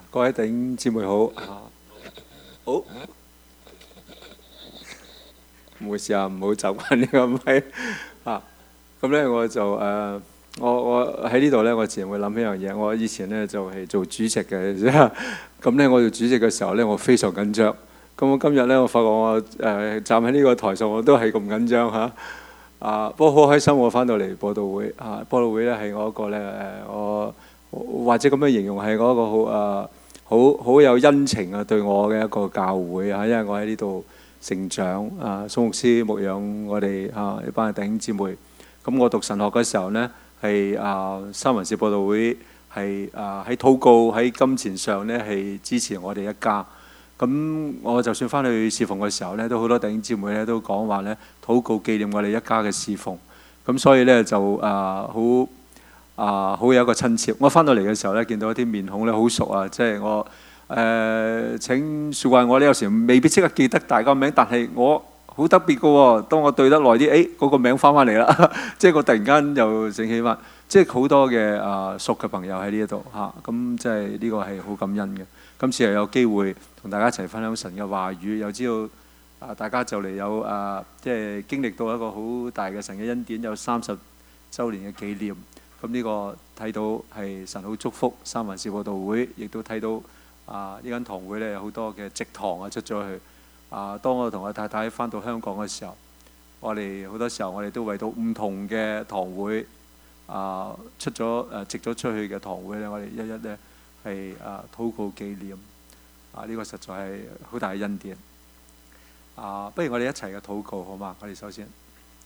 各位弟兄姊妹好好，唔好意思啊，唔好習慣呢個咪啊。咁咧我就我喺呢度咧，我自然會諗起一樣嘢。我以前咧就係做主席嘅，咁咧我做主席嘅時候咧，我非常緊張。咁我今日咧，我發覺我站喺呢個台上，我都係咁緊張嚇。不過好開心，我翻到嚟佈道會啊！佈道會咧係我一個咧我或者咁樣形容係我一個好有恩情啊對我嘅一個教會啊，因為我喺呢度成長啊，蘇牧師牧養我哋一班弟兄姊妹。咁我讀神學嘅時候呢，係三文士佈道會係喺禱告喺金錢上呢係支持我哋一家。咁我就算翻去侍奉嘅時候呢，都好多弟兄姊妹咧都講話呢，禱告紀念我哋一家嘅侍奉。咁所以呢，就好有一個親切。我翻到嚟嘅時候呢，見到一啲面孔咧好熟啊，即係我請恕怪我呢，有時未必即刻記得大家名，但係我好特別嘅喎。當我對得耐啲，嗰個名翻返嚟啦，即係我突然間又醒起翻，即係好多嘅熟嘅朋友喺呢一度嚇。咁即係呢個係好感恩嘅。今次又有機會同大家一齊分享神嘅話語，又知道大家就嚟有即係經歷到一個好大嘅神嘅恩典，有30週年嘅紀念。咁呢個睇到係神好祝福三文士佈道會，亦都睇到呢間堂會咧有好多嘅植堂出咗去。當我同我太太翻到香港嘅時候，我哋好多時候我哋都為到唔同嘅堂會植咗出去嘅堂會咧，我哋一一咧係禱告紀念。呢個實在係好大嘅恩典。不如我哋一齊嘅禱告好嗎？我哋首先，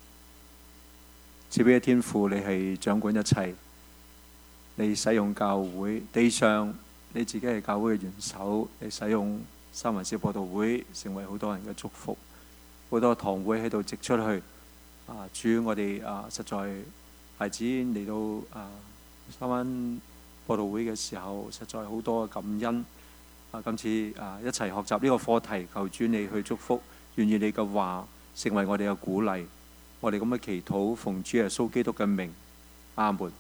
賜俾嘅天父，你係掌管一切，你使用教會地上，你自己係教會嘅元首，你使用三文士佈道會成為好多人嘅祝福，好多堂會喺度植出去。主，我哋實在孩子嚟到三文佈道會嘅時候，實在好多嘅感恩。今次一齊學習呢個課題，求主你去祝福，願意你嘅話成為我哋嘅鼓勵。我哋咁嘅祈禱，奉主耶穌基督嘅名，阿門。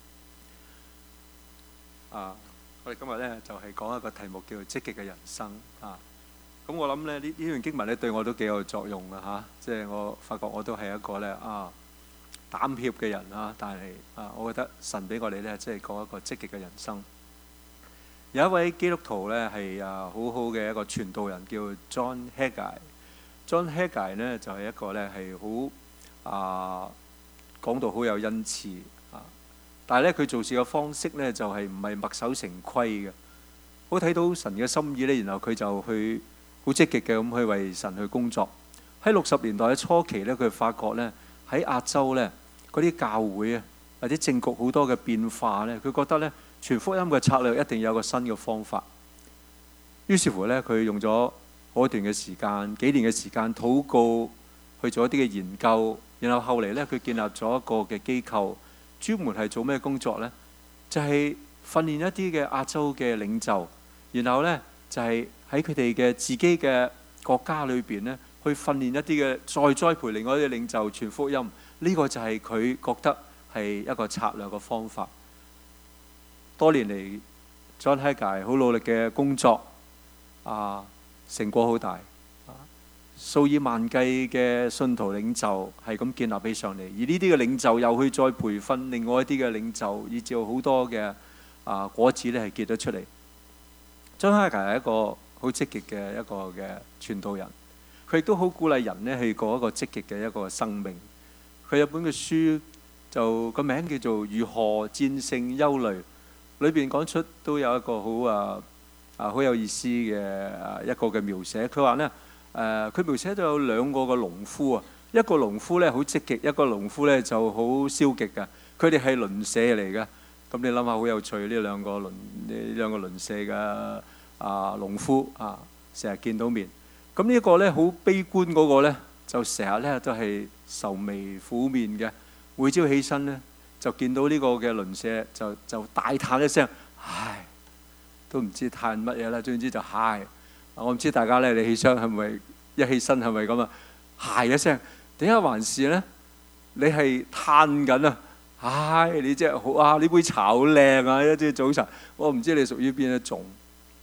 我哋今日咧就係講一個題目叫做積極嘅人生。咁我諗咧呢段經文咧對我都幾有作用嘅嚇。即係我發覺我都係一個咧膽怯嘅人啦，但係我覺得神俾我哋咧即係過一個積極嘅人生。有一位基督徒咧係好好嘅一個傳道人，叫 John Haggai。John Haggai 呢就係一個咧係好講到好有恩賜但係咧佢做事嘅方式咧就係唔係墨守成規嘅，好睇到神嘅心意咧，然後佢就去好積極嘅咁去為神去工作。喺60年代嘅初期咧，佢發覺咧喺亞洲咧嗰啲教會啊或者政局好多嘅變化咧，佢覺得咧傳福音嘅策略一定有個新嘅方法。於是乎咧，佢用咗好一段嘅時間，幾年嘅時間禱告，去做一啲嘅研究。然後後嚟咧，佢建立咗一個嘅機構，專門係做咩工作呢？就係訓練一啲嘅亞洲嘅領袖，然後咧就係喺佢哋嘅自己嘅國家裏邊咧，去訓練一啲嘅再栽培另外一啲領袖傳福音。呢個就係佢覺得係一個策略嘅方法。多年嚟，John Haggai 好努力嘅工作，成果好大，數以萬計嘅信徒領袖係咁建立起上嚟，而呢啲嘅領袖又去再培訓另外一啲嘅領袖，以至好多嘅果子咧係結得出嚟。John Haggai 係一個好積極嘅一個嘅傳道人，佢亦都好鼓勵人咧去過一個積極嘅一個生命。佢有本嘅書就個名叫做《如何戰勝憂慮》，裏邊講出都有一個好有意思嘅一個嘅描寫。佢話咧佢描寫到有兩個嘅農夫啊，一個農夫咧好積極，一個農夫咧就好消極嘅。佢哋係鄰舍嚟嘅。咁你諗下好有趣，呢兩個鄰舍嘅農夫成日見到面。咁呢一個咧好悲觀嗰個咧，就成日咧都係愁眉苦面嘅。每朝起身咧，就見到呢個嘅鄰舍就大嘆一聲，唉，都唔知嘆乜嘢啦。總之就唉。我唔知大家咧，你起身係咪一起身係咪咁啊？嗨一聲，點解還是咧？你係嘆緊啊！唉，你真係好呢杯茶好靚啊！一朝早晨，我唔知你屬於邊一種。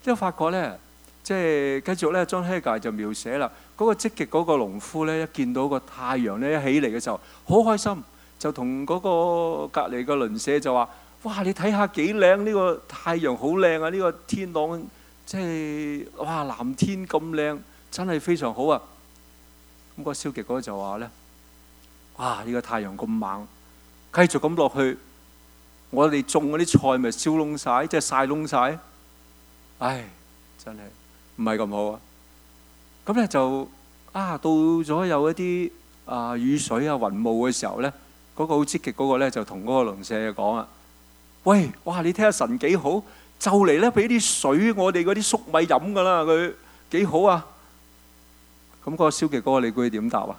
都發覺咧，即係繼續咧，張希介就描寫啦。嗰個積極嗰個農夫咧，一見到個太陽咧一起嚟嘅時候，好開心，就同嗰個隔離嘅鄰舍就話：哇！你睇下幾靚，呢個太陽好靚啊！呢個天朗即係哇，藍天咁靚，真係非常好啊！咁個消極嗰個就話咧：哇！呢個太陽咁猛，繼續咁落去，我哋種嗰啲菜咪燒燶晒，即係曬燶晒。唉，真係唔係咁好啊！咁咧就到咗有一啲雨水雲霧嘅時候咧，嗰個好積極嗰個咧就同嗰個鄰舍講啊：喂，哇！你睇下神幾好，就嚟咧俾啲水我哋嗰啲粟米飲噶啦，佢幾好啊！咁嗰個消極嗰個，你估佢點答啊？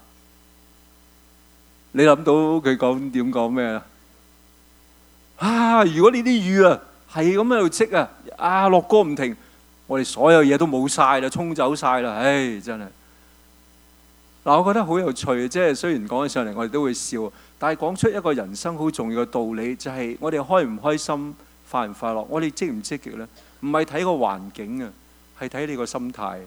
你諗到佢講點講咩啊？如果呢啲雨係咁喺度積落歌唔停，我哋所有嘢都冇晒啦，沖走晒啦，唉，真係嗱，我覺得好有趣，即係雖然講起上嚟我哋都會笑，但係講出一個人生好重要嘅道理，就係我哋開唔開心、快唔快樂，我哋積唔積極呢？唔係睇個環境啊，係睇你個心態。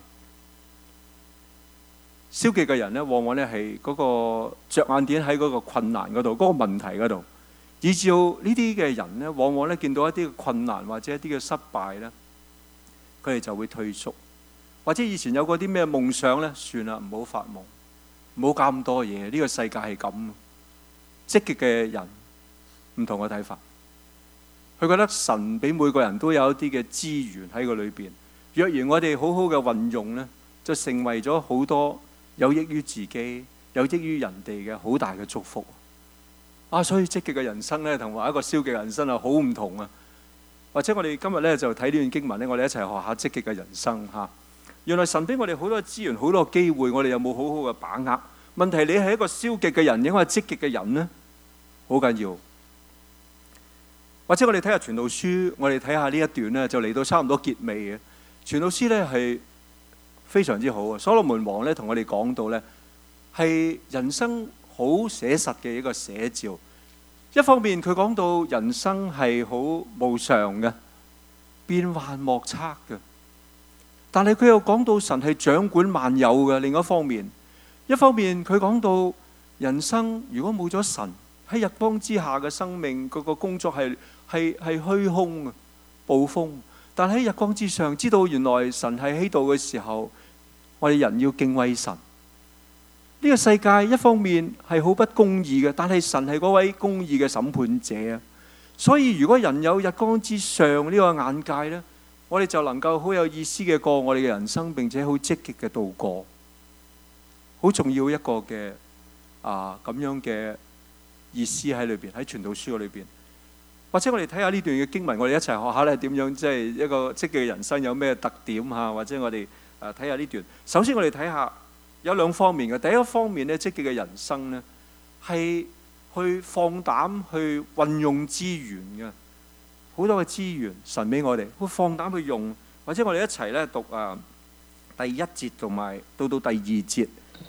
消極嘅人呢，往往呢係嗰個着眼點喺嗰個困難嗰度，嗰個問題嗰度。以至呢啲嘅人呢，往往呢見到一啲嘅困難或者一啲嘅失敗呢，佢哋就會退縮，或者以前有過啲咩夢想呢，算啦，唔好發夢，唔好搞咁多嘢。呢個世界係咁。積極嘅人唔同嘅睇法，佢覺得神俾每個人都有一啲嘅資源喺個裏邊。若然我哋好好嘅運用呢，就成為咗好多有益於自己、有益於人哋嘅好大嘅祝福。所以積極嘅人生呢，同埋一個消極嘅人生好唔同啊！或者我哋今日呢，就睇呢段經文呢，我哋一齊學下積極嘅人生嚇。原來神俾我哋好多資源、好多機會，我哋有冇好好嘅把握？問題你係一個消極嘅人，定係積極嘅人呢？好緊要。或者我哋睇下傳道書，我哋睇下呢一段呢，就嚟到差唔多結尾嘅。傳道書呢係非常之好啊！所羅門王呢同我哋講到呢，係人生好寫實嘅一個寫照。一方面佢講到人生係好無常嘅，變幻莫測嘅，但係佢又講到神係掌管萬有嘅。另一方面佢講到人生如果冇咗神，喺日光之下嘅生命，嗰個工作係虛空嘅暴風。但喺日光之上，知道原來神係喺度嘅時候，我哋人要敬畏神。呢個世界一方面係好不公義嘅，但係神係嗰位公義嘅審判者啊！所以如果人有日光之上呢個眼界呢，我哋就能夠好有意思嘅過我哋嘅人生，並且好積極嘅度過。好重要一個嘅咁樣嘅意思喺裏邊，喺傳道書裏邊。或者我哋睇下呢段嘅經文，我哋一齊學下咧點樣，即係一個積極嘅人生有咩特點嚇？或者我哋睇下呢段。首先我哋睇下有兩方面嘅。第一方面咧，積極嘅人生咧係去放膽去運用資源嘅，好多嘅資源神俾我哋，會放膽去用。或者我哋一齊咧讀第一節同埋到第二節。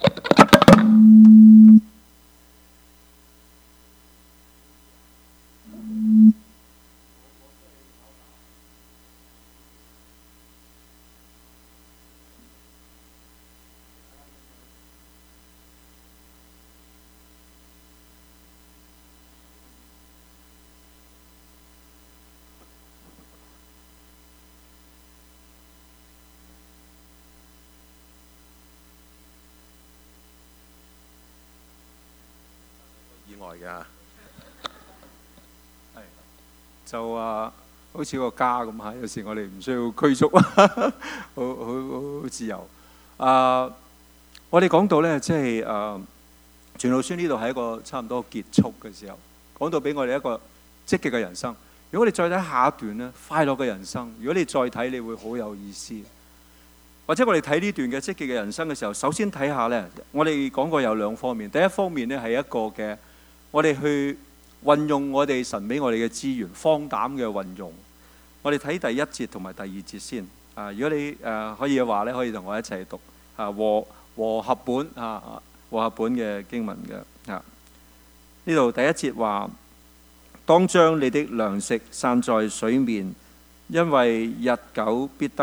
就好似個家咁嚇，有時我哋唔需要拘束，好自由。我哋講到咧，即係傳道書呢度係一個差唔多結束嘅時候，講到俾我哋一個積極嘅人生。如果你再睇下一段咧，快樂嘅人生，如果你再睇，你會好有意思。或者我哋睇呢段嘅積極嘅人生嘅時候，首先睇下咧，我哋講過有兩方面。第一方面咧係一個嘅，我哋去運用我哋神俾我哋嘅資源，放膽嘅運用。我哋睇第一節同埋第二節先。如果你可以嘅話咧，可以同我一齊讀和合本和合本嘅經文嘅。呢度第一節話：當將你的糧食散在水面，因為日久必得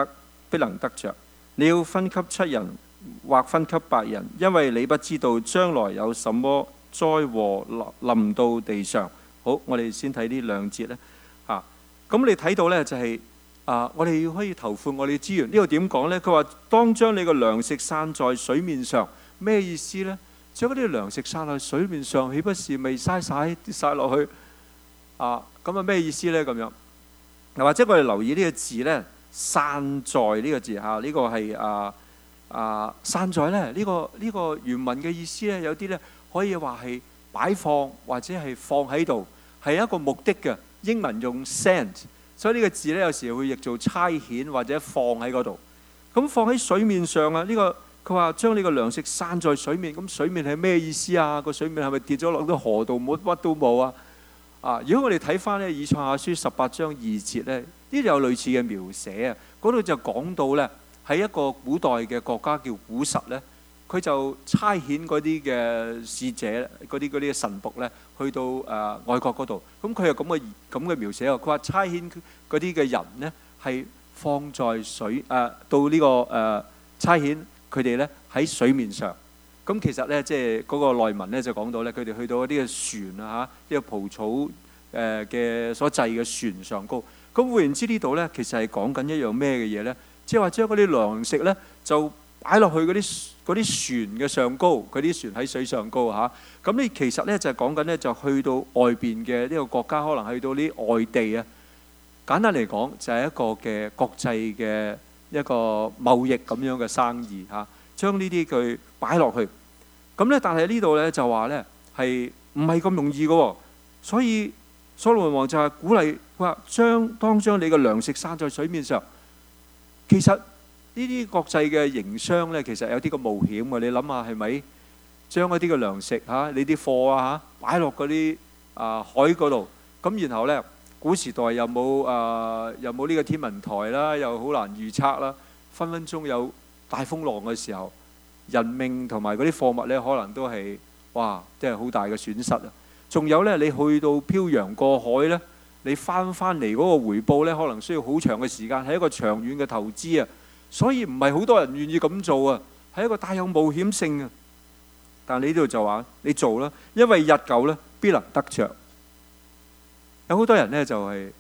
必能得着。你要分給7人或分給8人，因為你不知道將來有什麼災禍臨到地上。好，我哋先睇呢2節咧。咁你睇到呢，就係我哋要可以投放我哋資源。呢度點講呢？佢話當將你個糧食散在水面上，咩意思呢？將嗰啲糧食散喺水面上，豈不是未嘥晒跌晒落去？咁咩意思呢？咁樣嗱，或者我哋留意呢個字呢，散在呢個字呢個係散在呢，呢個原文嘅意思呢，有啲呢可以話係擺放或者係放喺度，係一個目的嘅。英文用 send， 所以呢個字呢，有時會譯做差遣或者放喺嗰度。咁放喺水面上啊，佢話將呢個糧食散在水面，咁水面係咩意思啊？個水面係咪跌咗落啲河度冇乜都冇啊？如果我哋睇翻呢以賽亞書18章2節呢，呢度有類似嘅描寫啊。嗰度就講到呢，喺一個古代嘅國家叫古實呢，佢就差遣嗰啲嘅使者、嗰啲嘅神僕呢，去到外國嗰度。咁佢有咁嘅描寫啊。佢話差遣嗰啲嘅人呢，係放在水到呢個差遣佢哋呢喺水面上。咁其實呢，即係嗰個內文呢，就講到呢，佢哋去到一啲嘅船啊，呢個蒲草嘅所製嘅船上高。咁換言之，呢度呢，其實係講緊一樣咩嘅嘢呢？即係話將嗰啲糧食呢，就擺落去嗰啲船嘅上高，嗰啲船喺水上高嚇。咁呢其實呢，就係講緊呢，就去到外邊嘅呢個國家，可能去到啲外地啊。簡單嚟講，就係一個嘅國際嘅一個貿易咁樣嘅生意嚇。將呢啲佢擺落去，咁呢，但係呢度呢，就話呢，係唔係咁容易嘅喎？所以所羅門王就係鼓勵佢話：當將你嘅糧食散在水面上。其實呢啲國際嘅營商呢，其實有啲個冒險嘅。你諗下係咪將一啲嘅糧食你啲貨擺落嗰啲海嗰度？咁然後呢，古時代又冇呢個天文台啦，又好難預測啦，分分鐘有大風浪嘅時候，人命同埋嗰啲貨物呢，可能都係即係好大嘅損失啊！仲有呢，你去到漂洋過海呢，你翻嚟嗰個回報呢，可能需要好長嘅時間，係一個長遠嘅投資啊！所以唔係好多人願意咁做啊，係一個帶有冒險性啊！但係你呢度就話你做啦，因為日久呢，必能得着。有好多人呢，就係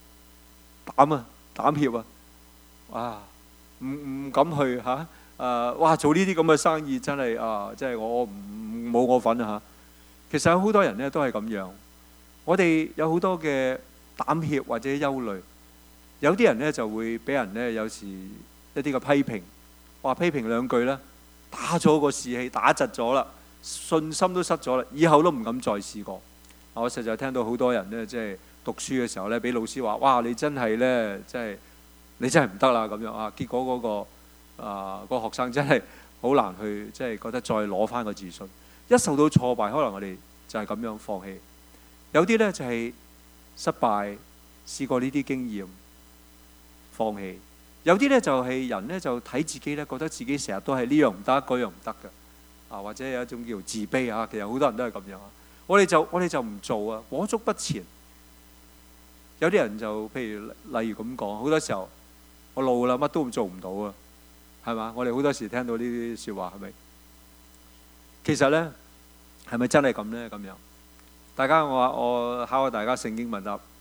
膽怯啊！唔敢去做呢啲咁嘅生意真係真係我冇我份啊！其實有好多人呢都係咁樣，我哋有好多嘅膽怯或者憂慮，有啲人呢就會俾人呢有時一啲嘅批評，批評兩句呢，打咗個士氣，打窒咗啦，信心都失咗啦，以後都唔敢再試過。我實在聽到好多人呢，即係讀書嘅時候呢，俾老師話：哇！你真係呢，你真係唔得啦咁樣啊！結果嗰個學生真係好難去，即係覺得再攞翻個自信。一受到挫敗，可能我哋就係咁樣放棄。有啲呢就係失敗，試過呢啲經驗，放棄。有啲呢就係人呢就睇自己呢，覺得自己成日都係呢樣唔得，嗰樣唔得嘅，或者有一種叫自卑啊。其實好多人都係咁樣。我哋就唔做啊，裹足不前。有啲人就譬如例如咁講，好多時候我老啦，乜都做唔到啊，係嘛？我哋好多時聽到呢啲説話，係咪？其實呢，係咪真係咁呢？咁樣，大家我考下大家聖經問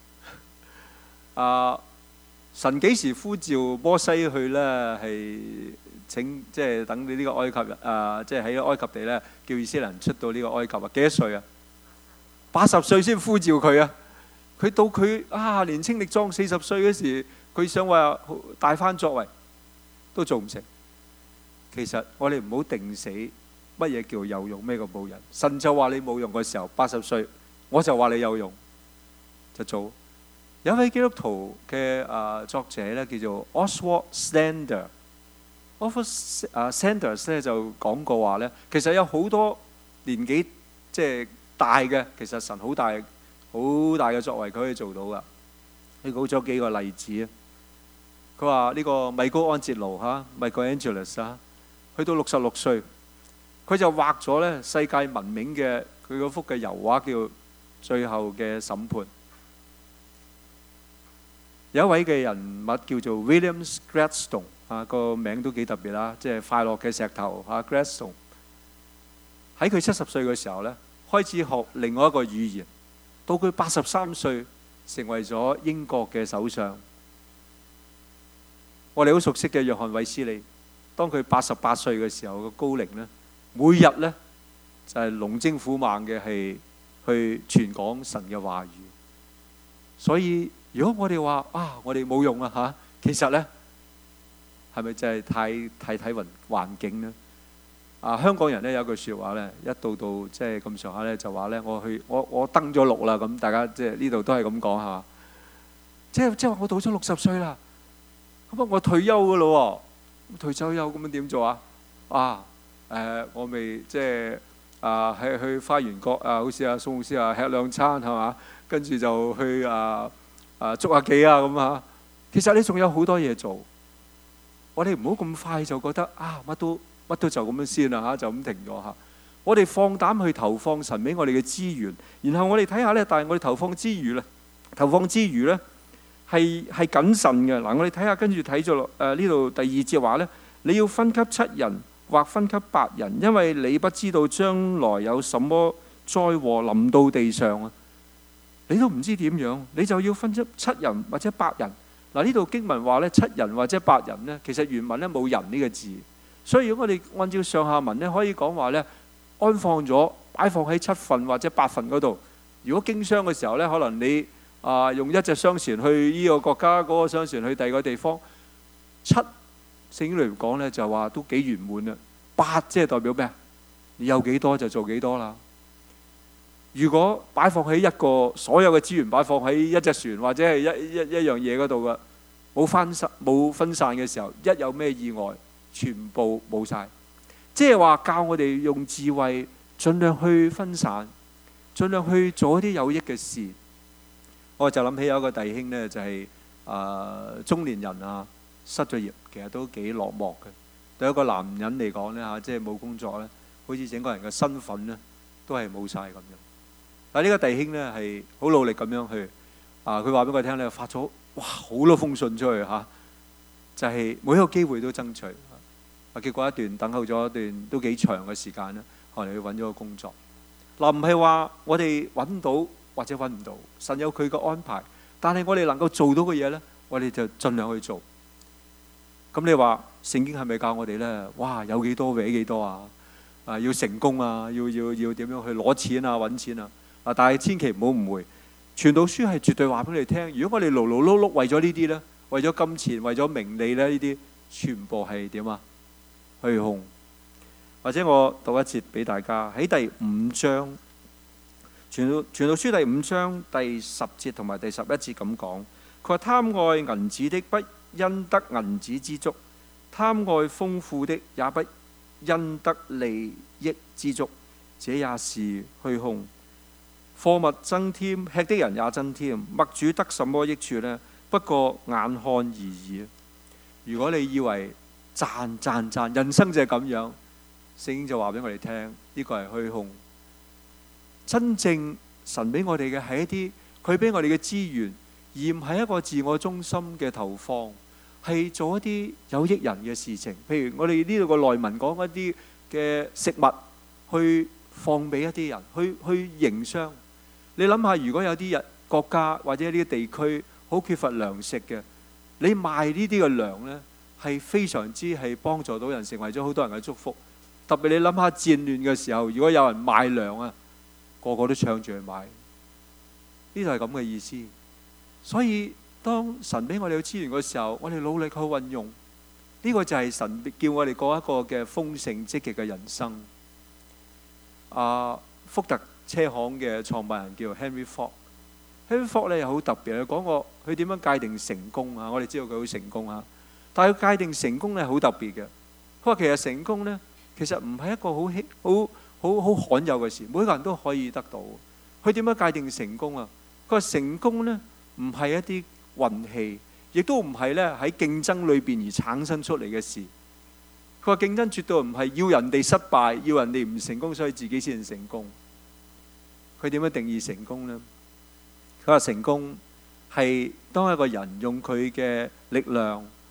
答。神幾時呼召摩西去呢？係即係等你呢個埃及即係喺埃及地呢，叫以色列人出到呢個埃及啊？幾多歲啊？80歲先呼召佢啊！佢到佢年青力壯40歲嗰時，佢想話大翻作為，都做唔成。其實我哋唔好定死。乜嘢叫有用？咩叫冇人？神就話你冇用嘅時候，80歲，我就話你有用，就做。有一位基督徒嘅作者咧，叫做 Oswald Sanders。Sanders 咧就講過話咧，其實有好多年紀即係大嘅，其實神好大嘅作為，佢可以做到噶。佢舉咗幾個例子啊。佢話呢個米高安哲羅Michelangelo去到66歲。佢就畫咗咧世界聞名嘅佢嗰幅嘅油畫叫《最後嘅審判》。有一位嘅人物叫做 William Gladstone， 個名都幾特別啦，即係快樂嘅石頭Gladstone。喺佢70歲嘅時候呢，開始學另外一個語言，到佢83歲成為咗英國嘅首相。我哋好熟悉嘅約翰衛斯理，當佢88歲嘅時候嘅高齡呢，每日呢就係龍精虎猛嘅係去傳講神嘅話語。所以如果我哋話我哋冇用啊，其實呢係咪真係太睇環境呢？香港人呢有句説話呢，一到即係咁上下呢，就話呢：我登咗陸啦。咁大家即係呢度都係咁講嚇，即係話我到咗60歲啦，咁我退休噶咯喎，退休咁樣點做啊？我未即係去花園角好似宋老師吃2餐係嘛，跟住就去捉下棋咁啊。其實你仲有好多嘢做，我哋唔好咁快就覺得乜都就咁樣先啦就咁停咗嚇。我哋放膽去投放神俾我哋嘅資源，然後我哋睇下呢。但係我哋投放之餘呢，係謹慎嘅。嗱，我哋睇下跟住睇咗落呢度第2節話呢：你要分給7人或分給8人，因為你不知道將來有什麼災禍臨到地上啊！你都唔知點樣，你就要分給7人或者8人。嗱，呢度經文話呢，7人或者8人呢，其實原文呢冇人呢個字，所以如果我哋按照上下文呢，可以講話呢，安放咗擺放喺7份或者8份嗰度。如果經商嘅時候呢，可能你用1隻商船去呢個國家，嗰個商船去第二個地方。7聖經裏面講呢，就話都幾圓滿啦。8即係代表咩？你有幾多就做幾多啦。如果擺放喺所有嘅資源擺放喺一隻船或者係一樣嘢嗰度嘅，冇分散嘅時候，一有咩意外，全部冇晒。即係話教我哋用智慧，盡量去分散，盡量去做一啲有益嘅事。我就諗起有一個弟兄呢，就係中年人失咗業，其實都幾落寞嘅。對一個男人嚟講呢，即係冇工作呢，好似整個人嘅身份呢都係冇晒咁樣。但係呢個弟兄呢係好努力咁樣去佢話俾我聽呢，發咗好多封信出去就係每一個機會都爭取。結果等候咗一段都幾長嘅時間呢，後來去揾咗個工作。嗱，唔係話我哋揾唔到或者揾唔到，神有佢嘅安排。但係我哋能夠做到嘅嘢呢，我哋就盡量去做。咁你話聖經係咪教我哋呢？有幾多搲幾多要成功要點樣去攞錢揾錢但係千祈唔好誤會，傳道書係絕對話俾你聽。如果我哋勞勞碌碌為咗呢啲呢，為咗金錢，為咗名利呢，呢啲全部係點虛空。或者我讀一節俾大家，喺第5章傳道書第5章第10節同埋第11節咁講。佢話貪愛銀子的不因得銀子之足，貪愛豐富的也不因得利益之足，這也是虛空。貨物增添，吃的人也增添，麥主得什麼益處呢？不過眼看而已。如果你以為賺，人生就係咁樣，聖經就話俾我哋聽，呢個係虛空。真正神俾我哋嘅係一啲佢俾我哋嘅資源，而唔係一個自我中心嘅投放，係做一啲有益人嘅事情。譬如我哋呢度個內文講一啲嘅食物，去放俾一啲人，去營商。你諗下，如果有啲國家或者呢啲地區好缺乏糧食嘅，你賣呢啲嘅糧呢，係非常之係幫助到人，成為咗好多人嘅祝福。特別你諗下戰亂嘅時候，如果有人賣糧個個都搶住去買，呢度係咁嘅意思。所以當神俾我哋有資源嘅時候，我哋努力去運用，呢個就係神叫我哋過一個嘅豐盛積極嘅人生。福特車行嘅創辦人叫 Henry Ford。Henry Ford 咧又好特別，佢講過佢點樣界定成功我哋知道佢好成功但係佢界定成功咧好特別嘅。佢話其實成功咧，其實唔係一個好罕有嘅事，每個人都可以得到。佢點樣界定成功佢話成功咧唔係一啲運氣，亦都唔係咧喺競爭裏邊而產生出嚟嘅事。佢話競爭絕對唔係要人哋失敗，要人哋唔成功，所以自己先成功。佢點樣定義成功呢？佢話成功係當一個人用佢嘅力量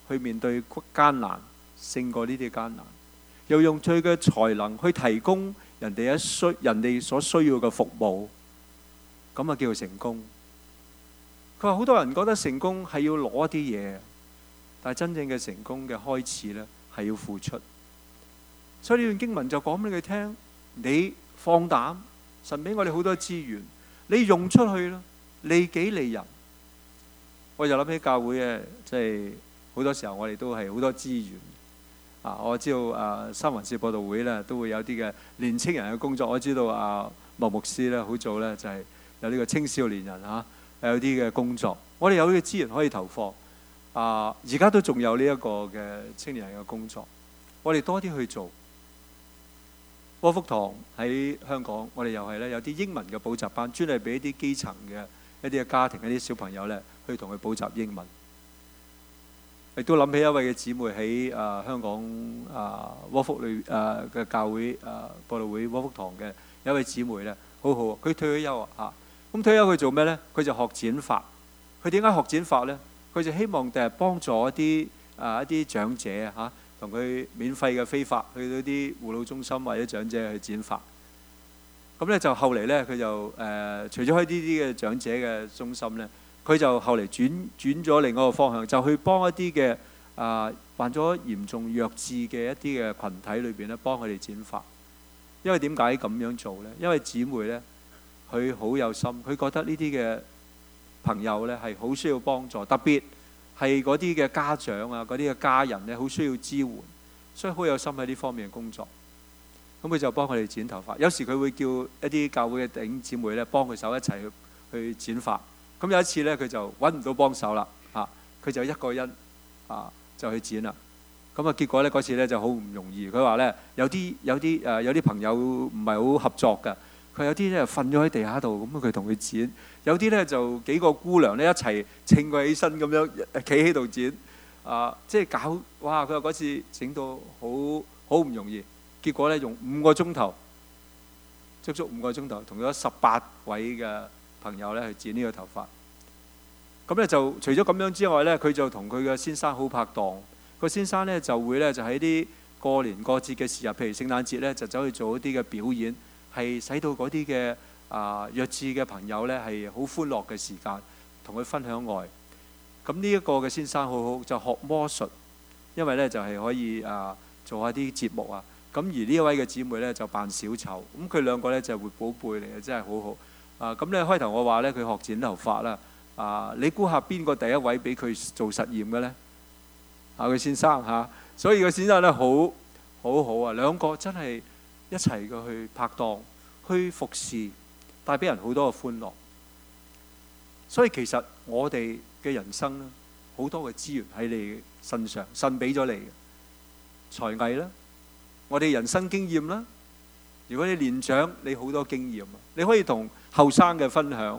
去面對艱難，勝過呢啲艱難，又用佢嘅才能去提供人哋所需要嘅服務，咁啊叫做成功。佢話好多人覺得成功係要攞一啲嘢，但係真正嘅成功嘅開始呢，係要付出。所以呢段經文就講俾佢聽，你放膽，神俾我哋好多資源，你用出去啦，利己利人。我就諗起教會嘅，即係好多時候我哋都係好多資源。我知道三環市佈道會咧都會有啲嘅年青人嘅工作。我知道莫牧師咧好早咧就係有呢個青少年人有啲嘅工作。我哋有呢個資源可以投放。而家都仲有呢一個嘅青年人嘅工作，我哋多啲去做。窩福堂喺香港，我哋又係咧有啲英文嘅補習班，專係俾一啲基層嘅一啲嘅家庭、一啲小朋友咧去同佢補習英文。亦都諗起一位嘅姊妹喺香港窩福裏嘅教會佈道會窩福堂嘅有一位姊妹咧，好好，佢退咗休咁退休佢做咩咧？佢就學剪髮。佢點解學剪髮咧？佢就希望第日幫助一啲長者同佢免費嘅飛髮去到啲護老中心或者長者去剪髮。咁咧就後嚟咧佢就除咗喺呢啲嘅長者嘅中心咧，佢就後嚟轉咗另外一個方向，就去幫一啲嘅患咗嚴重弱智嘅一啲嘅群體裏邊咧，幫佢哋剪髮。因為點解咁樣做咧？因為姊妹咧佢好有心，佢覺得呢啲嘅朋友咧係好需要幫助，特別係嗰啲嘅家長嗰啲嘅家人咧好需要支援，所以好有心喺呢方面嘅工作。咁佢就幫佢哋剪頭髮，有時佢會叫一啲教會嘅弟兄姊妹咧幫佢手一齊去剪髮。咁有一次咧佢就揾唔到幫手啦，佢就一個人就去剪啦。咁結果咧嗰次咧就好唔容易。佢話咧有啲朋友唔係好合作㗎。佢有啲咧瞓咗喺地下度，咁佢同佢剪；有啲咧就幾個姑娘咧一齊稱佢起身咁樣企喺度剪。即係搞哇！佢話嗰次整到好唔容易。結果咧用5個鐘頭，足足5個鐘頭，同咗18位嘅朋友咧去剪呢個頭髮。咁咧就除咗咁樣之外咧，佢就同佢嘅先生好拍檔。個先生咧就會咧就喺啲過年過節嘅時候，譬如聖誕節咧，就走去做一啲嘅表演。係使到嗰啲嘅弱智嘅朋友咧係好歡樂嘅時間，同佢分享愛。咁呢一個嘅先生好好，就學魔術，因為咧就係可以做下啲節目。咁而呢一位嘅姊妹咧就扮小丑。咁佢兩個咧就係活寶貝嚟嘅，真係好好。咁咧開頭我話咧佢學剪頭髮啦。你估下邊個第一位俾佢做實驗嘅咧？佢先生所以個先生咧好好兩個真係一齊嘅去拍檔，去服侍，帶俾人好多嘅歡樂。所以其實我哋嘅人生咧，好多嘅資源喺你身上，神俾咗你嘅才藝啦，我哋人生經驗啦。如果你年長，你好多經驗，你可以同後生嘅分享。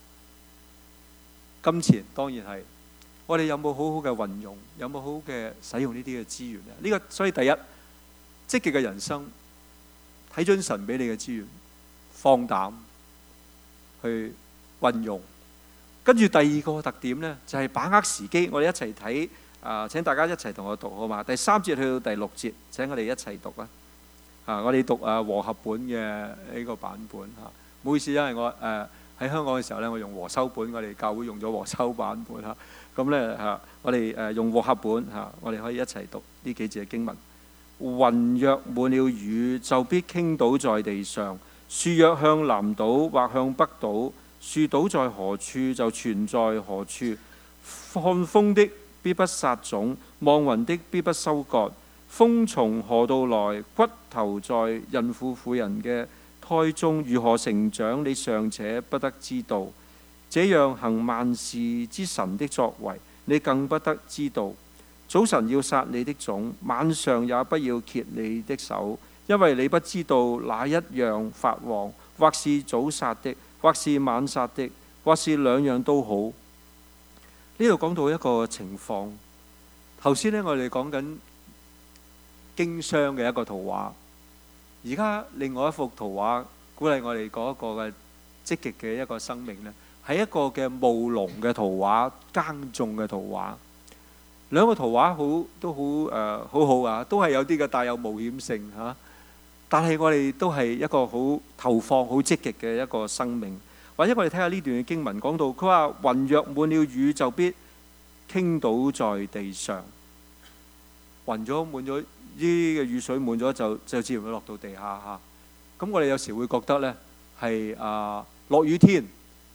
金錢當然係，我哋有冇好好嘅運用，有冇好嘅使用呢啲嘅資源咧？呢個所以第一，積極嘅人生。睇準神俾你嘅資源，放膽去運用。跟住第二個特點呢，就係把握時機。我哋一齊睇請大家一齊同我讀好嘛？第3節去到第6節，請我哋一齊讀啦。我哋讀和合本嘅呢個版本唔好意思，因為我喺香港嘅時候呢，我用和修本，我哋教會用咗和修版本咁呢我哋用和合本我哋可以一齊讀呢幾節嘅經文。雲若滿了雨，就必傾倒在地上；樹若向南倒或向北倒，樹倒在何處就存在何處。看風的必不撒種，望雲的必不收割。風從何度來？骨頭在孕婦婦人嘅胎中如何成長，你尚且不得知道。這樣行萬事之神的作為，你更不得知道。早晨要撒你的種，晚上也不要歇你的手，因為你不知道哪一樣發旺，或是早撒的，或是晚撒的，或是兩樣都好。呢度講到一個情況。頭先呢，我哋講緊經商嘅一個圖畫，而家另外一幅圖畫鼓勵我哋嗰一個嘅積極嘅一個生命呢，係一個嘅務農嘅圖畫，耕種嘅圖畫。 兩個圖畫都好好啊，都係有啲嘅帶有冒險性嚇。但係我哋都係一個好投放、好積極嘅一個生命。或者我哋睇下呢段嘅經文講到，佢話雲若滿了雨，就必傾倒在地上。雲滿咗呢啲嘅雨水滿咗，就自然會落到地下嚇。咁我哋有時會覺得呢係落雨天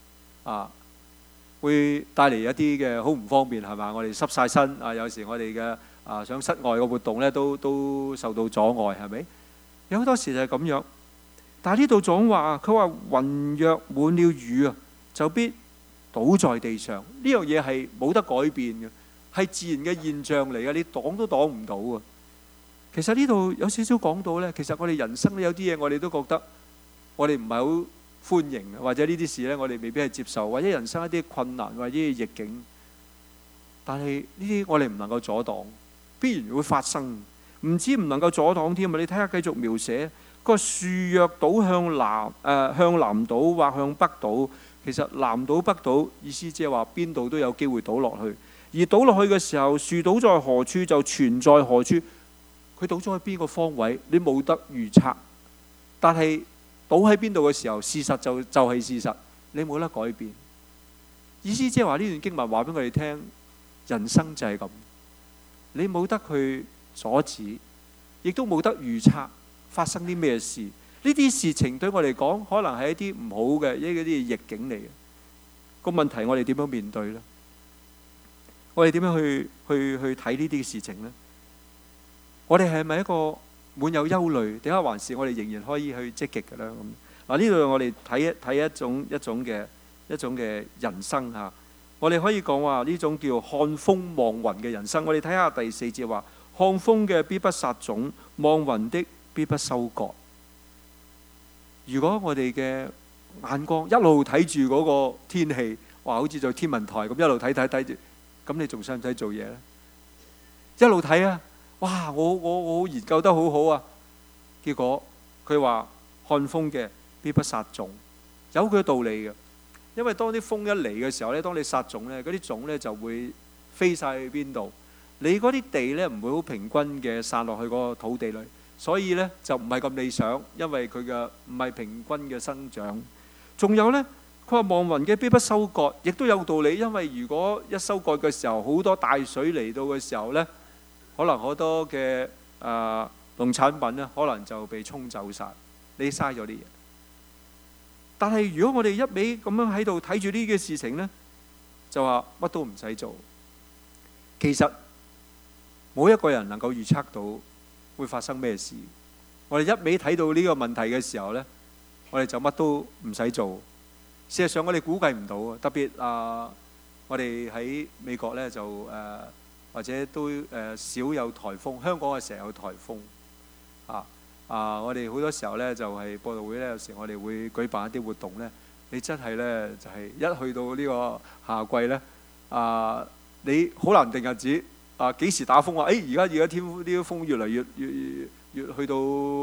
會帶嚟一啲嘅好唔方便係嘛？我哋濕晒身有時我哋嘅上室外嘅活動呢都受到阻礙係咪？有好多時就係咁樣。但係呢度講話，佢話雲若滿了雨就必倒在地上。呢樣嘢係冇得改變嘅，係自然嘅現象嚟嘅，你擋都擋唔到啊！其實呢度有少少講到呢，其實我哋人生有啲嘢我哋都覺得我哋唔係好歡迎，或者呢啲事呢我哋未必係接受，或者人生一啲困難或者逆境，但係呢啲我哋唔能夠阻擋，必然會發生。唔止唔能夠阻擋添啊！你睇下繼續描寫個樹若倒向南倒或向北倒，其實南倒北倒意思即係話邊度都有機會倒落去。而倒落去嘅時候，樹倒在何處就存在何處。佢倒咗喺邊個方位，你冇得預測。但係倒喺邊度嘅時候，事實就係事實，你冇得改變。意思即係話呢段經文話俾我哋聽，人生就係咁，你冇得去阻止，亦都冇得預測發生啲咩事。呢啲事情對我嚟講，可能係一啲唔好嘅一啲逆境嚟嘅。個問題我哋點樣面對呢？我哋點樣去睇呢啲事情呢？我哋係咪一個滿有憂慮，定係還是我哋仍然可以去積極嘅呢？咁嗱，呢度我哋睇一種嘅人生嚇。我哋可以講話呢種叫看風望雲嘅人生。我哋睇下第4節話。看風嘅必不撒種，望雲的必不收割。如果我哋嘅眼光一路睇住嗰個天氣，哇，好似做天文台咁一路睇住，咁你仲使唔使做嘢呢？一路睇啊，哇，我研究得好好啊。結果佢話看風嘅必不撒種，有佢嘅道理嘅。因為當啲風一嚟嘅時候咧，當你撒種咧，嗰啲種咧就會飛晒去邊度。你嗰啲地咧唔會好平均嘅散落去嗰個土地裏，所以咧就唔係咁理想，因為佢嘅唔係平均嘅生長。仲有咧，佢話望雲嘅必不收割，亦都有道理，因為如果一收割嘅時候，好多大水嚟到嘅時候咧，可能好多嘅農產品咧，可能就被沖走晒，你嘥咗啲嘢。但係如果我哋一味咁樣喺度睇住呢個事情咧，就話乜都唔使做，其實冇一個人能夠預測到會發生咩事。我哋一味睇到呢個問題嘅時候呢，我哋就乜都唔使做。事實上我哋估計唔到啊，特別我哋喺美國呢，就或者都少有颱風，香港係成日有颱風我哋好多時候呢，就係佈道會呢，有時我哋會舉辦一啲活動呢，你真係呢，就係一去到呢個夏季呢，你好難定日子。幾時打風話？而家天呢啲風越嚟越去到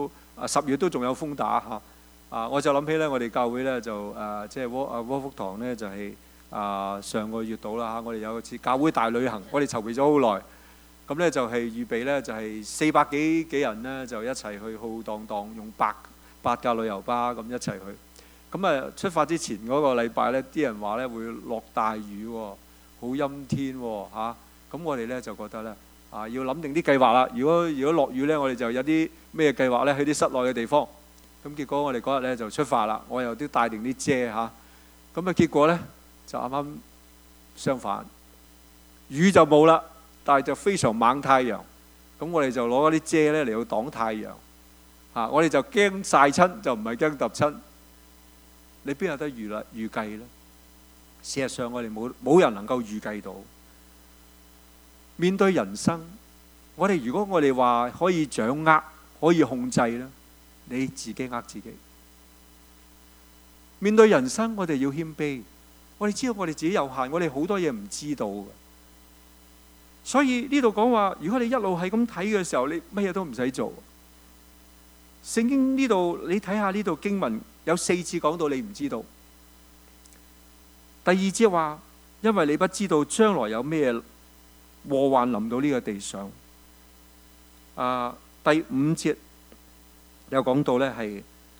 10月都仲有風打嚇。我就諗起咧，我哋教會咧就即係窩福堂咧就係上個月到啦嚇。我哋有次教會大旅行，我哋籌備咗好耐。咁咧就係預備咧就係400幾人咧就一齊去浩蕩蕩用8架旅遊巴咁一齊去。咁出發之前嗰個禮拜咧，啲人話咧會落大雨喎，好陰天喎嚇。咁我哋咧就覺得咧要諗定啲計劃啦。如果落雨咧，我哋就有啲咩計劃咧？去啲室內嘅地方。咁結果我哋嗰日咧就出發啦。我又都帶定啲遮嚇。咁結果咧就啱啱相反，雨就冇啦，但係就非常猛太陽。咁我哋就攞嗰啲遮咧嚟到擋太陽嚇。我哋就驚曬親，就唔係驚揼親。你邊有得預計咧？事實上我哋冇人能夠預計到。面對人生，如果我哋話可以掌握、可以控制咧，你自己呃自己。面對人生，我哋要謙卑。我哋知道我哋自己有限，我哋好多嘢唔知道嘅。所以呢度講話，如果你一路係咁睇嘅時候，你乜嘢都唔使做。聖經呢度你睇下呢度經文有4次講到你唔知道。第2節話，因為你不知道將來有咩禍患臨到呢個地上。第5節有講到呢係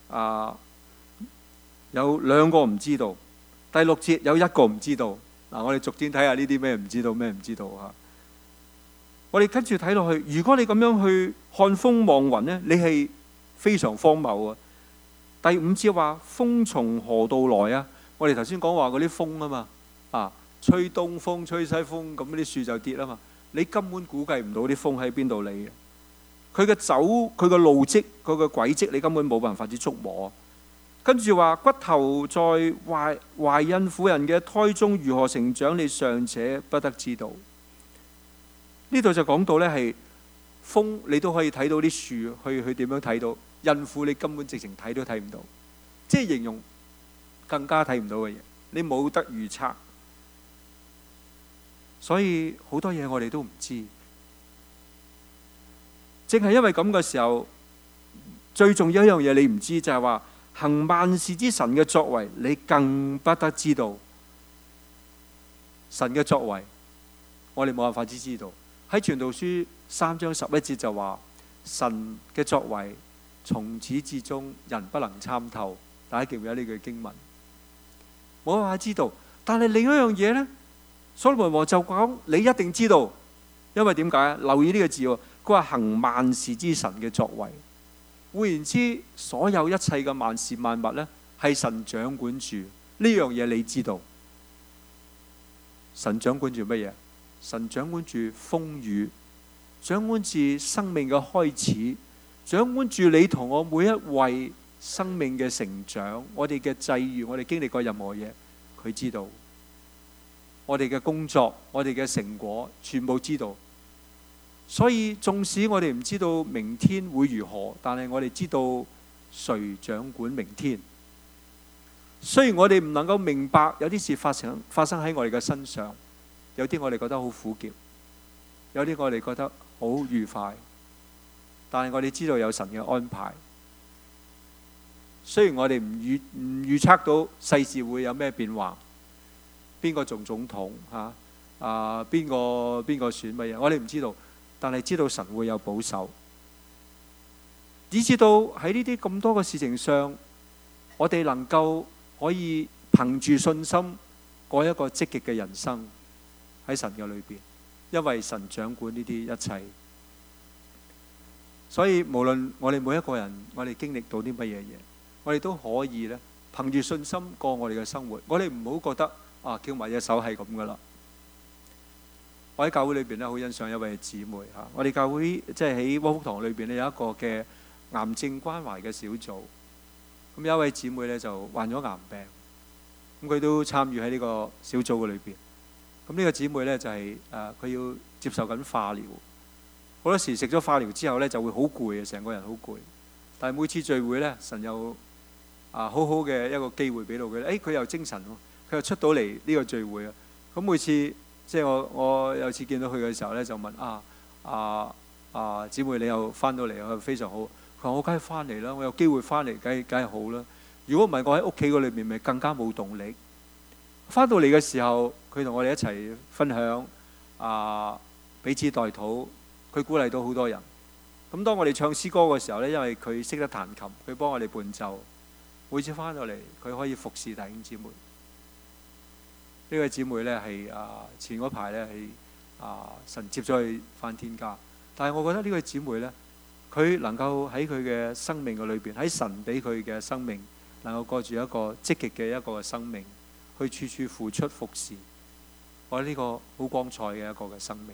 有2個唔知道。第6節有1個唔知道。我哋逐漸睇下呢啲咩唔知道咩唔知道嚇。我哋跟住睇落去，如果你咁樣去看風望雲呢，你係非常荒謬啊！第5節話風從何度來啊？我哋頭先講話嗰啲風啊嘛，吹東風吹西風，咁啲樹就跌啊嘛。你根本估計唔到啲風喺邊度嚟嘅。佢嘅走，佢嘅路跡，佢嘅軌跡，你根本冇辦法之觸摸。跟住話骨頭在懷孕婦人嘅胎中如何成長，你尚且不得知道。呢度就講到呢係風，你都可以睇到啲樹，去點樣睇到孕婦，你根本直情睇都睇唔到，即係形容更加睇唔到嘅嘢，你冇得預測。所以好多嘢我哋都唔知，正係因為咁嘅時候，最重要一樣嘢你唔知就係話行萬事之神嘅作為，你更不得知道。神嘅作為，我哋冇辦法知道。喺傳道書3章11節就話神嘅作為從始至終人不能參透。大家記唔記得呢句經文？冇辦法知道。但係另一樣嘢呢，所羅門王就講你一定知道，因為點解？留意呢個字喎，佢話行萬事之神嘅作為。換言之，所有一切嘅萬事萬物呢，係神掌管住。呢樣嘢你知道。神掌管住乜嘢？神掌管住風雨，掌管住生命嘅開始，掌管住你同我每一位生命嘅成長，我哋嘅際遇，我哋經歷過任何嘢，佢知道。我哋嘅工作，我哋嘅成果，全部知道。所以縱使我哋唔知道明天會如何，但係我哋知道誰掌管明天。雖然我哋唔能夠明白有啲事發生喺我哋嘅身上，有啲我哋覺得好苦澀，有啲我哋覺得好愉快，但係我哋知道有神嘅安排。雖然我哋唔預測到世事會有咩變化，邊個做總統邊個選乜嘢，我哋唔知道，但係知道神會有保守，以至到喺呢啲咁多嘅事情上，我哋能夠可以憑住信心過一個積極嘅人生喺神嘅裏邊，因為神掌管呢啲一切。所以無論我哋每一個人，我哋經歷到啲乜嘢嘢，我哋都可以咧憑住信心過我哋嘅生活。我哋唔好覺得叫埋隻手係咁噶啦。我喺教會裏邊咧好欣賞一位姊妹嚇，我哋教會即係喺窩福堂裏邊咧有一個嘅癌症關懷嘅小組。咁有一位姊妹咧就患咗癌病，咁佢都參與喺呢個小組嘅裏邊。咁呢個姊妹咧就係佢要接受緊化療，好多時食咗化療之後咧就會好攰啊，成個人好攰。但係每次聚會咧，神有好好嘅一個機會俾到佢，佢又精神喎，佢又出到嚟呢個聚會啊。咁每次即係我有次見到佢嘅時候咧，就問姊妹你又翻到嚟啊，非常好。佢話我梗係翻嚟啦，我有機會翻嚟，梗係好啦。如果唔係我喺屋企嗰裏面，咪更加冇動力。翻到嚟嘅時候，佢同我哋一齊分享彼此代禱，佢鼓勵到好多人。咁當我哋唱詩歌嘅時候呢，因為佢識得彈琴，佢幫我哋伴奏。每次翻到嚟，佢可以服侍弟兄姊妹。呢位姊妹呢係前嗰排呢係神接咗去返天家，但係我覺得呢位姊妹呢，佢能夠喺佢嘅生命嘅裏邊，喺神俾佢嘅生命，能夠過住一個積極嘅一個生命，去處處付出服侍。我覺得呢個好光彩嘅一個嘅生命。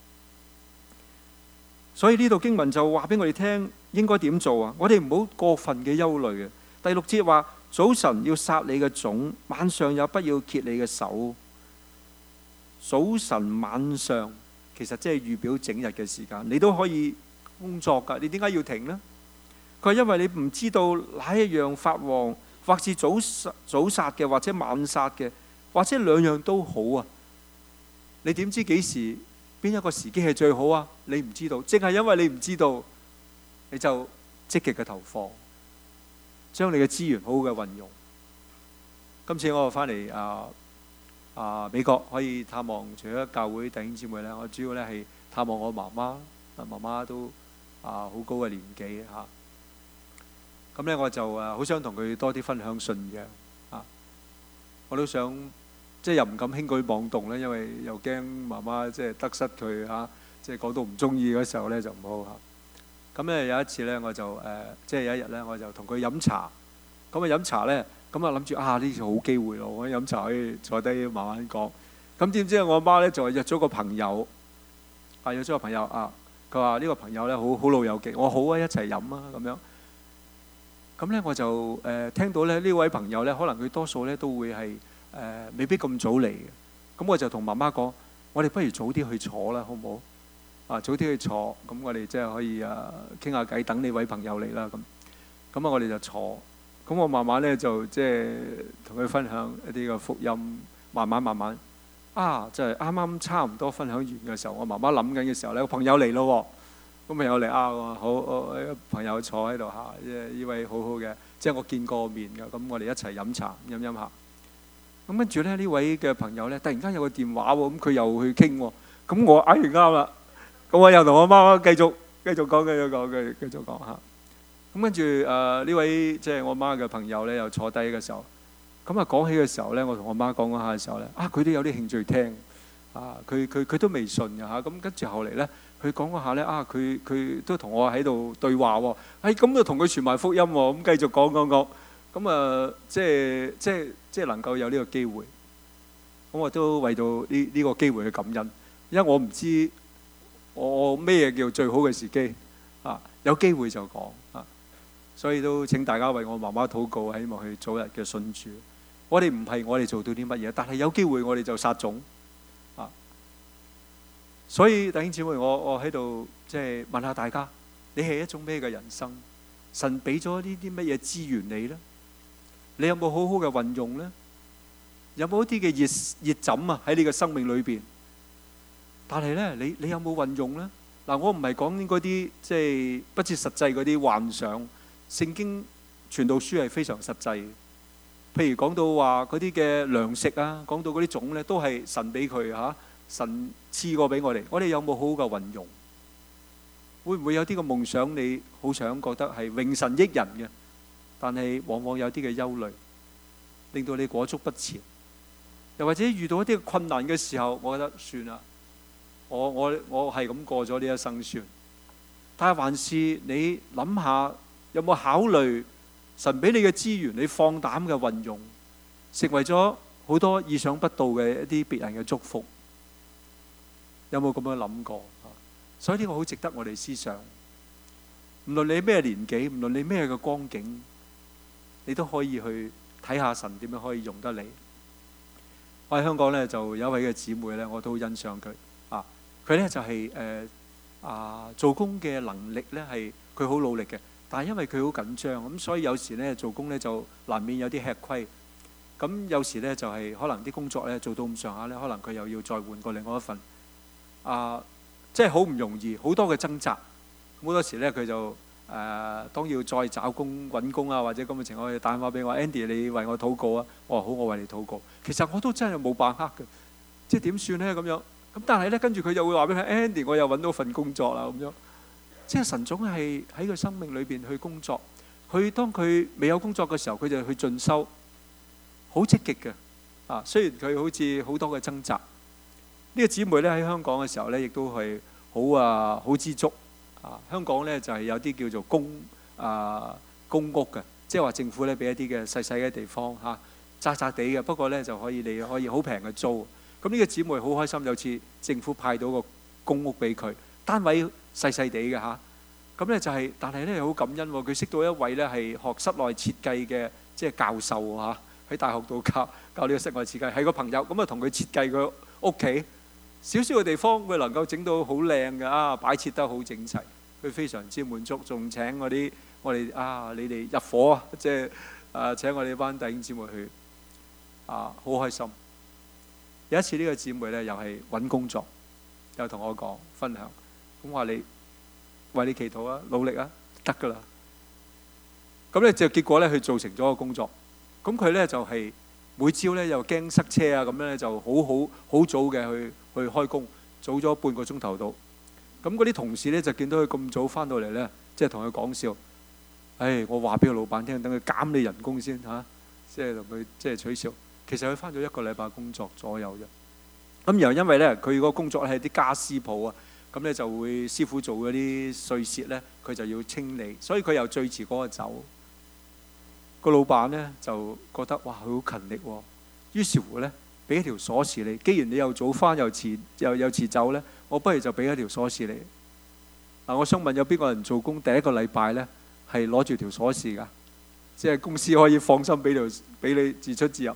所以呢度經文就話俾我哋聽應該點做啊！我哋唔好過分嘅憂慮嘅。第6節話：早晨要撒你嘅種，晚上也不要歇你嘅手。早晨晚上其實即係預表整日嘅時間，你都可以工作㗎。你點解要停呢？佢話因為你唔知道哪一樣發旺，或是早撒嘅，或者晚撒嘅，或者兩樣都好啊！你點知幾時？邊一個時機係最好啊？你唔知道，正係因為你唔知道，你就積極嘅投放，將你嘅資源好好嘅運用。今次我翻嚟美國可以探望除咗教會弟兄姊妹咧，我主要咧係探望我媽媽。媽媽都好高嘅年紀嚇。咁咧我就好想同佢多啲分享信仰啊！我都想即係又唔敢輕舉妄動咧，因為又驚媽媽即係得失佢嚇，即係講到唔中意嗰時候咧就唔好嚇。咁咧有一次咧我就即係有一日咧我就同佢飲茶。咁飲茶咧，咁諗住呢次好機會咯，我飲茶可以坐低慢慢講。咁點知我阿媽咧就約咗個朋友，約咗個朋友佢話呢個朋友咧好老友記，我好一齊飲咁樣。咁咧我就聽到咧呢位朋友咧，可能佢多數咧都會係未必咁早嚟嘅。咁我就同媽媽講，我哋不如早啲去坐啦，好唔好？早啲去坐，咁我哋即係可以傾下偈，等呢位朋友嚟啦。咁我哋就坐。咁我慢慢咧就即係同佢分享一啲嘅福音，慢慢就係啱啱差唔多分享完嘅時候，我媽媽諗緊嘅時候咧，個朋友嚟咯喎。咁朋友嚟我好朋友坐喺度嚇，即係呢位好好嘅，即係我見過面嘅。咁我哋一齊飲茶飲下。咁跟住咧呢位嘅朋友咧，突然間有個電話喎，咁佢又去傾喎。咁我啱啦，咁我又同我媽媽繼續講嚇。咁跟住呢位即係我媽嘅朋友咧，又坐低嘅時候，咁講起嘅時候咧，我同我媽講下嘅時候咧，佢都有啲興趣聽，佢都未信嘅嚇。咁跟住後嚟咧，佢講下咧，佢都同我喺度對話喎。咁就同佢傳埋福音喎。咁繼續講，咁即係能夠有呢個機會，咁我都為到呢個機會去感恩，因為我唔知我咩叫最好嘅時機有機會就講所以都請大家為我媽媽禱告，希望佢早日嘅信主。我哋唔係我哋做到啲乜嘢，但係有機會我哋就撒種所以弟兄姊妹，我喺度即係問下大家，你係一種咩嘅人生？神俾咗呢啲乜嘢資源你呢？你有冇好好嘅運用呢？有冇一啲嘅熱枕喺你嘅生命裏邊？但係呢，你有冇運用呢？我唔係講嗰啲即係不切實際嗰啲幻想。聖經傳道書係非常實際，譬如講到話嗰啲嘅糧食講到嗰啲種咧，都係神俾佢神賜過俾我哋。我哋有冇好好嘅運用？會唔會有啲嘅夢想你好想覺得係榮神益人嘅，但係往往有啲嘅憂慮，令到你裹足不前。又或者遇到一啲困難嘅時候，我覺得算啦，我係咁過咗呢一生算。但係還是你諗下。有冇考慮神俾你嘅資源，你放膽嘅運用，成為咗好多意想不到嘅一啲別人嘅祝福？有冇咁樣諗過？所以呢個好值得我哋思想。唔論你咩年紀，唔論你咩嘅光景，你都可以去睇下神點樣可以用得你。我喺香港咧就有一位嘅姊妹咧，我都好欣賞佢。佢咧就係做工嘅能力咧係佢好努力嘅。但係因為佢好緊張，咁所以有時咧做工咧就難免有啲吃虧。咁有時咧就係可能啲工作咧做到咁上下咧，可能佢又要再換過另外一份。即係好唔容易，好多嘅掙扎。好多時咧佢就當要再找工揾工或者咁嘅情況，佢打電話俾我 ，Andy 你為我禱告啊！我話好，我為你禱告。其實我都真係冇把握嘅，即係點算咧咁樣？咁但係咧跟住佢就會話俾佢 Andy 我又揾到份工作啦咁樣。即係神總係喺佢生命裏邊去工作。當佢未有工作嘅時候，佢就去進修，好積極嘅。雖然佢好似好多嘅掙扎。呢個姊妹咧喺香港嘅時候咧，亦都係好知足。香港咧就係有啲叫做公屋嘅，即係話政府咧俾一啲嘅細細嘅地方窄窄地嘅，不過咧就你可以好平嘅租。咁呢個姊妹好開心，有次政府派到個公屋俾佢，單位細細地嘅咁咧就係，但係咧又好感恩喎。佢識到一位咧係學室內設計嘅，即係教授喺大學度教呢個室內設計，係個朋友咁同佢設計個屋企，少少嘅地方佢能夠整到好靚嘅擺設得好整齊，佢非常之滿足，仲請我哋你哋入伙即係請我哋班弟兄姊妹去好開心。有一次呢個姊妹咧又係揾工作，又同我講分享。咁話你為你祈禱努力得㗎啦。咁咧就結果咧佢做成咗個工作。咁佢咧就係每朝咧又驚塞車啊，咁樣咧就好早嘅去開工，早咗半個鐘頭到。咁嗰啲同事咧就見到佢咁早翻到嚟咧，即係同佢講笑。我話俾個老闆聽，等佢減你人工先嚇，即係同佢即係取笑。其實佢翻咗1個禮拜工作左右啫。咁然後因為咧佢個工作係啲家私鋪啊，咁咧就會師傅做嗰啲碎屑咧，佢就要清理，所以佢又最遲嗰個走。個老闆咧就覺得哇，佢好勤力喎，於是乎咧俾一條鎖匙你。既然你又早翻又遲走咧，我不如就俾一條鎖匙你。嗱，我想問有邊個人做工第1個禮拜咧係攞住條鎖匙㗎？即係公司可以放心俾你自出自入。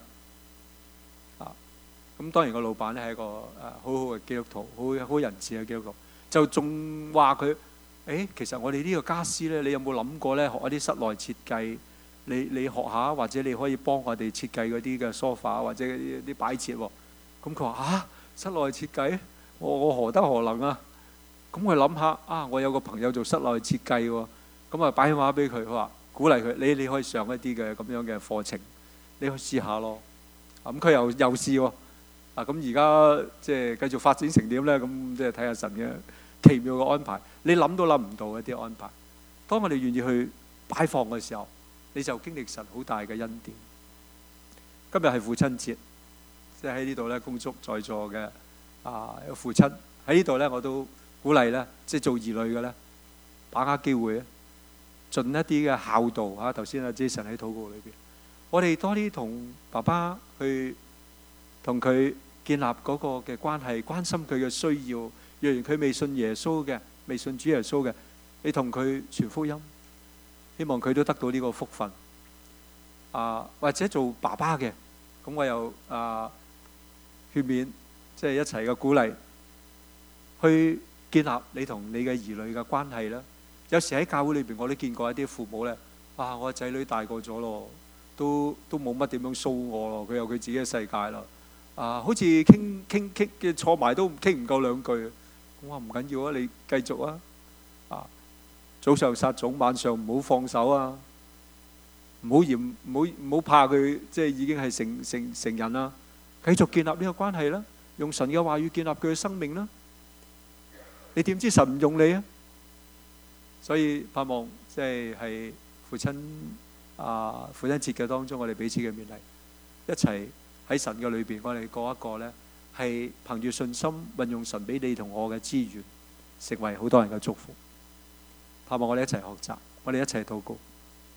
咁當然個老闆咧係一個好好嘅基督徒，好仁慈嘅基督徒，就仲話佢其實我哋呢個家私咧，你有冇諗過咧學一啲室內設計？你學下，或者你可以幫我哋設計嗰啲嘅梳化或者啲擺設喎。咁佢話室內設計，我何德何能啊？咁佢諗下我有個朋友做室內設計喎，咁啊擺電話俾佢，佢話鼓勵佢，你可以上一啲嘅咁樣嘅課程，你去試下咯。咁佢又試喎。咁而家即係繼續發展成點咧？咁即係睇下神嘅奇妙嘅安排。你諗都諗唔到一啲安排。當我哋願意去擺放嘅時候，你就經歷神好大嘅恩典。今日係父親節，即係喺呢度咧，恭祝在座嘅有父親喺呢度咧，我都鼓勵咧，即係做兒女嘅咧，把握機會，盡一啲嘅孝道嚇。頭先Jason喺禱告裏邊，我哋多啲同爸爸去同佢建立嗰個嘅關係，關心佢嘅需要。若然佢未信耶穌嘅，未信主耶穌嘅，你同佢傳福音，希望佢都得到呢個福分。或者做爸爸嘅，咁我又勸勉，即係一齊嘅鼓勵，去建立你同你嘅兒女嘅關係啦。有時喺教會裏邊，我都見過一啲父母咧，我個仔女大個咗咯，都冇乜點樣騷我咯，佢有佢自己嘅世界啦。好似傾嘅坐埋都傾唔夠2句。我話唔緊要啊，你繼續啊。早上撒種，晚上唔好放手啊。唔好怕佢，即係已經係成人啦。繼續建立呢個關係啦，用神嘅話語建立佢嘅生命啦。你點知神唔用你啊？所以盼望即係父親節嘅當中，我哋彼此嘅勉勵，一齊喺神嘅裏邊，我哋過一個呢係憑住信心運用神俾你同我嘅資源，成為好多人嘅祝福。盼望我哋一齊學習，我哋一齊禱告。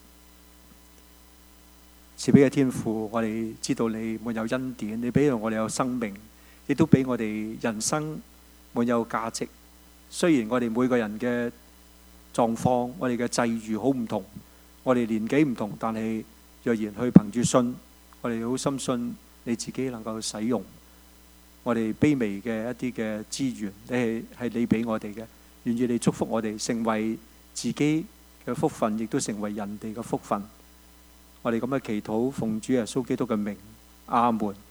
慈悲嘅天父，我哋知道你滿有恩典，你俾我哋有生命，亦都俾我哋人生滿有價值。雖然我哋每個人嘅狀況，我哋嘅際遇好唔同，我哋年紀唔同，但係若然去憑住信，我哋好深信你自己能夠使用我哋卑微嘅一啲嘅資源，係你俾我哋嘅，願意你祝福我哋，成為自己嘅福分，亦都成為人哋嘅福分。我哋咁嘅祈禱，奉主耶穌基督嘅名，阿門。